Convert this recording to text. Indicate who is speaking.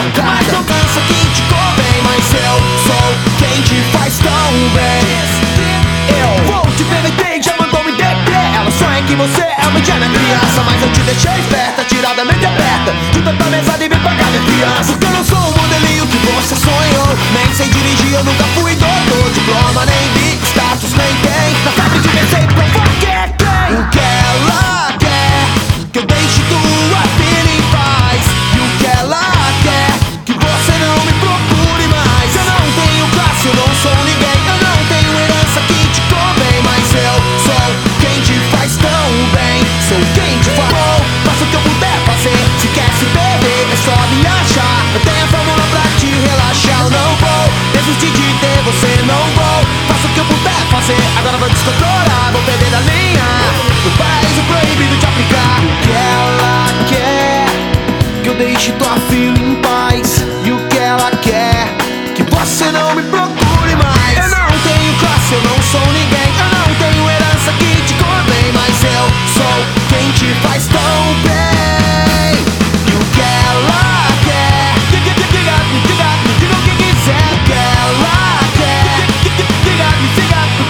Speaker 1: pancada. Mas não cansa quem te convém, mas eu sou quem te faz tão bem. Eu vou te permitir, já mandou me DP. Ela sonha que você é uma indiana criança, mas eu te deixei esperta, tirada mente aberta de tanta mesada e vim pagar minha fiança. Porque eu não sou o modelinho que você sonhou, nem sei dirigir, eu nunca fui doutor. Diploma nem vi, status nem tem. Na sabe de vencer e provar que é quem. O que ela quer, que eu deixe tua filha em paz. E o que ela quer, que você não me procure mais. Eu não tenho classe, eu não sou ninguém. Eu não tenho herança que te convém, mas eu sou quem te faz tão bem. Sou quem te falou, faço o que eu puder fazer. Se quer se perder, é só me achar. Eu tenho a fórmula pra te relaxar. Eu não vou desistir de ter você, não vou. Faço o que eu puder fazer, agora vou descontrolar, vou perder a linha. No paraíso proibido de aplicar. O que ela quer, que eu deixe tua